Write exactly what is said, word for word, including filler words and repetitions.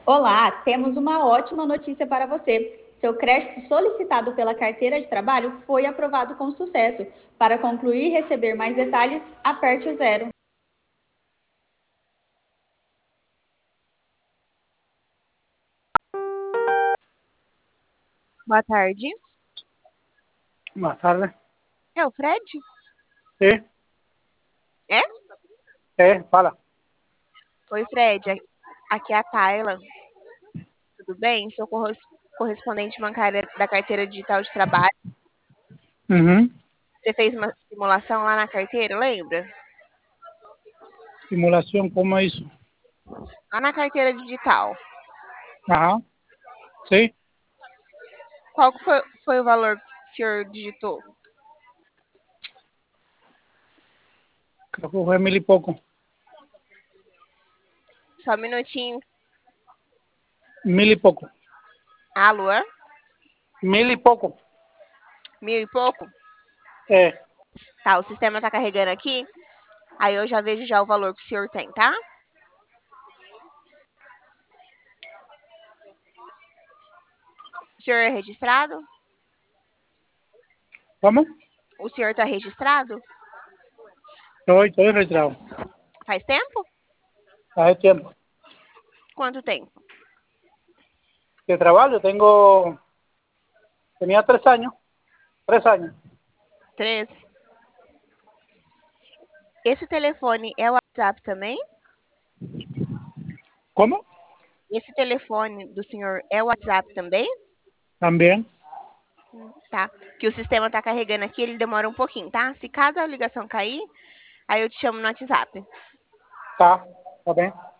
Olá, temos uma ótima notícia para você. Seu crédito solicitado pela carteira de trabalho foi aprovado com sucesso. Para concluir e receber mais detalhes, aperte o zero. Boa tarde. Boa tarde. É o Fred? Sí, É? é, fala. Oi, Fred. Aqui é a Tayla. Tudo bem? Sou corres- correspondente bancária da carteira digital de trabalho. Uhum. Você fez uma simulação lá na carteira, lembra? Simulação, como é isso? Lá na carteira digital. Ajá. Sí, Qual que foi, foi o valor que o senhor digitou? creo que fue mil y poco. Só um minutinho. Mil y poco. Alô? Mil y poco. Mil e pouco? É. Tá, o sistema tá carregando aqui. Aí eu já vejo já o valor que o senhor tem, tá? O senhor é registrado? ¿Cómo? O senhor tá registrado? Estoy, estoy registrado. Faz tempo? Hace tiempo. Quanto tempo? De trabajo tengo, tenía tres años. Tres años. Três. Esse telefone é o WhatsApp também? ¿Cómo? Esse telefone do senhor é o WhatsApp também? También. Tá. Que o sistema tá carregando aqui, ele demora um pouquinho, tá? Se caso a ligação cair, aí eu te chamo no WhatsApp. Está, está bien.